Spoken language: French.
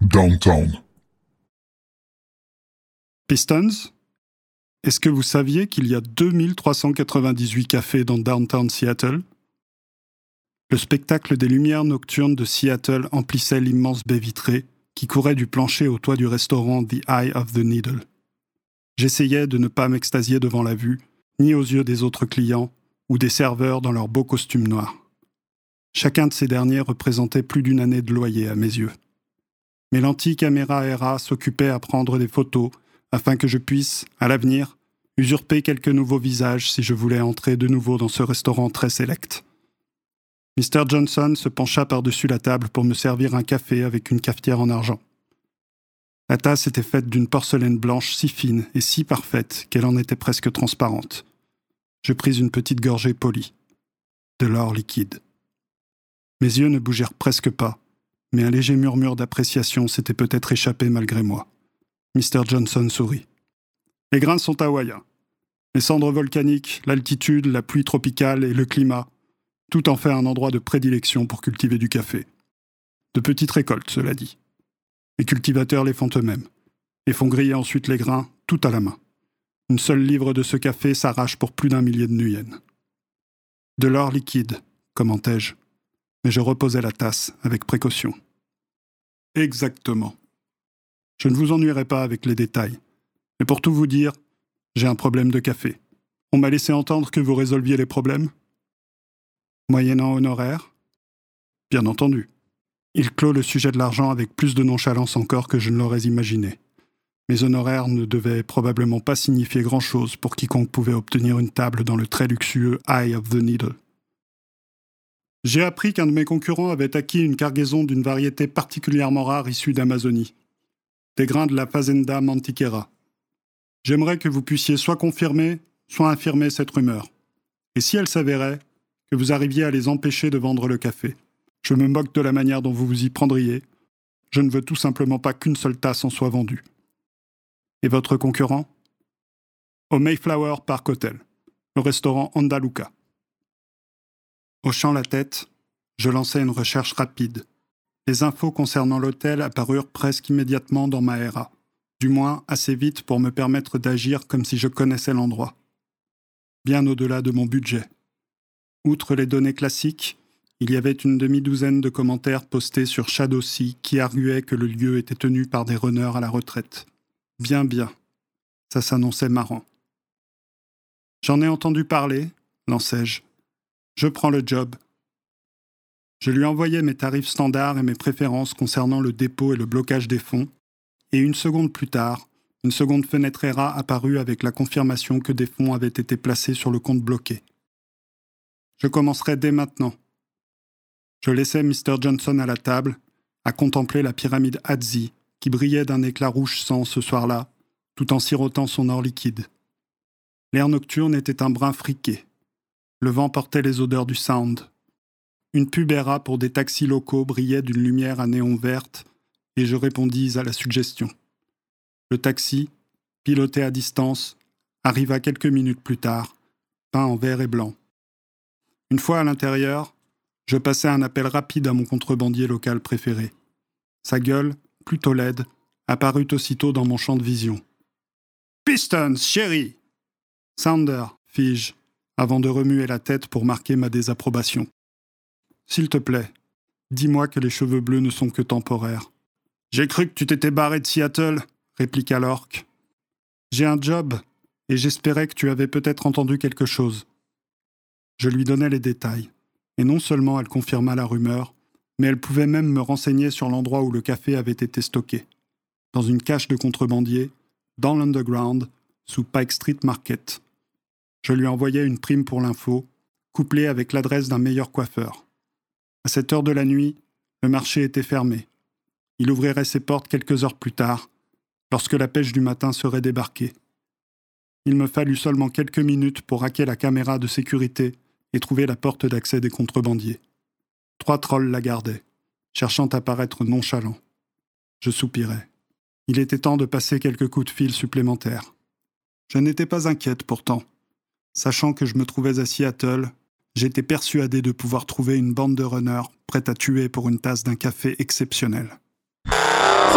Downtown. Pistons? Est-ce que vous saviez qu'il y a 2398 cafés dans Downtown Seattle? Le spectacle des lumières nocturnes de Seattle emplissait l'immense baie vitrée qui courait du plancher au toit du restaurant The Eye of the Needle. J'essayais de ne pas m'extasier devant la vue, ni aux yeux des autres clients ou des serveurs dans leurs beaux costumes noirs. Chacun de ces derniers représentait plus d'une année de loyer à mes yeux. Mes lentilles caméra RA s'occupaient à prendre des photos afin que je puisse, à l'avenir, usurper quelques nouveaux visages si je voulais entrer de nouveau dans ce restaurant très sélect. Mr. Johnson se pencha par-dessus la table pour me servir un café avec une cafetière en argent. La tasse était faite d'une porcelaine blanche si fine et si parfaite qu'elle en était presque transparente. Je pris une petite gorgée polie. De l'or liquide. Mes yeux ne bougèrent presque pas, mais un léger murmure d'appréciation s'était peut-être échappé malgré moi. Mr. Johnson sourit. Les grains sont hawaïens. Les cendres volcaniques, l'altitude, la pluie tropicale et le climat, tout en fait un endroit de prédilection pour cultiver du café. De petites récoltes, cela dit. Les cultivateurs les font eux-mêmes, et font griller ensuite les grains, tout à la main. Une seule livre de ce café s'arrache pour plus d'1 millier de nuyennes. De l'or liquide, commentai-je, mais je reposai la tasse avec précaution. Exactement. Je ne vous ennuierai pas avec les détails, mais pour tout vous dire, j'ai un problème de café. On m'a laissé entendre que vous résolviez les problèmes? Moyennant honoraire? Bien entendu. Il clôt le sujet de l'argent avec plus de nonchalance encore que je ne l'aurais imaginé. Mes honoraires ne devaient probablement pas signifier grand-chose pour quiconque pouvait obtenir une table dans le très luxueux Eye of the Needle. J'ai appris qu'un de mes concurrents avait acquis une cargaison d'une variété particulièrement rare issue d'Amazonie. Des grains de la Fazenda Mantiqueira. J'aimerais que vous puissiez soit confirmer, soit infirmer cette rumeur. Et si elle s'avérait, que vous arriviez à les empêcher de vendre le café. Je me moque de la manière dont vous vous y prendriez. Je ne veux tout simplement pas qu'une seule tasse en soit vendue. Et votre concurrent? Au Mayflower Park Hotel, le restaurant Andaluca. Hochant la tête, je lançai une recherche rapide. Les infos concernant l'hôtel apparurent presque immédiatement dans ma RA, du moins assez vite pour me permettre d'agir comme si je connaissais l'endroit. Bien au-delà de mon budget. Outre les données classiques, il y avait une demi-douzaine de commentaires postés sur Shadowsea qui arguaient que le lieu était tenu par des runners à la retraite. Bien. Ça s'annonçait marrant. J'en ai entendu parler, lançai-je. Je prends le job. Je lui envoyai mes tarifs standards et mes préférences concernant le dépôt et le blocage des fonds, et une seconde plus tard, une seconde fenêtre ERA apparut avec la confirmation que des fonds avaient été placés sur le compte bloqué. Je commencerai dès maintenant. Je laissai Mr. Johnson à la table, à contempler la pyramide Hadzi, qui brillait d'un éclat rouge sang ce soir-là, tout en sirotant son or liquide. L'air nocturne était un brin friqué. Le vent portait les odeurs du Sound. Une pub ERA pour des taxis locaux brillait d'une lumière à néon verte, et je répondis à la suggestion. Le taxi, piloté à distance, arriva quelques minutes plus tard, peint en vert et blanc. Une fois à l'intérieur, je passai un appel rapide à mon contrebandier local préféré. Sa gueule, plutôt laide, apparut aussitôt dans mon champ de vision. « Pistons, chérie !» « Sounder, fis-je, avant de remuer la tête pour marquer ma désapprobation. « S'il te plaît, dis-moi que les cheveux bleus ne sont que temporaires. »« J'ai cru que tu t'étais barré de Seattle, » répliqua l'orque. « J'ai un job, et j'espérais que tu avais peut-être entendu quelque chose. » Je lui donnai les détails, et non seulement elle confirma la rumeur, mais elle pouvait même me renseigner sur l'endroit où le café avait été stocké, dans une cache de contrebandier, dans l'underground, sous Pike Street Market. Je lui envoyai une prime pour l'info, couplée avec l'adresse d'un meilleur coiffeur. À cette heure de la nuit, le marché était fermé. Il ouvrirait ses portes quelques heures plus tard, lorsque la pêche du matin serait débarquée. Il me fallut seulement quelques minutes pour hacker la caméra de sécurité et trouver la porte d'accès des contrebandiers. 3 trolls la gardaient, cherchant à paraître nonchalants. Je soupirais. Il était temps de passer quelques coups de fil supplémentaires. Je n'étais pas inquiète pourtant. Sachant que je me trouvais à Seattle, j'étais persuadé de pouvoir trouver une bande de runners prête à tuer pour une tasse d'un café exceptionnel.